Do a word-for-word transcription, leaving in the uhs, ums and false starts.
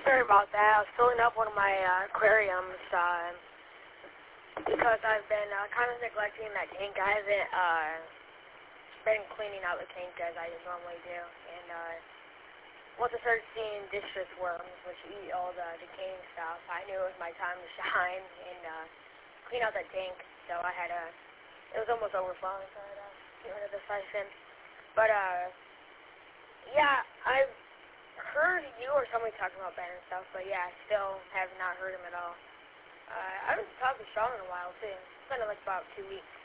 Sorry about that. I was filling up one of my uh, aquariums uh, because I've been uh, kind of neglecting that tank. I haven't uh, been cleaning out the tank as I normally do. And uh, once I started seeing distress worms, which eat all the decaying stuff, I knew it was my time to shine and uh, clean out that tank. So I had a, it was almost overflowing, so I had to get rid of the siphon. But uh, yeah, I've heard you or somebody talking about Ben and stuff, but yeah, I still have not heard him at all. Uh, I haven't talked to Sean in a while, too. It's been like about two weeks.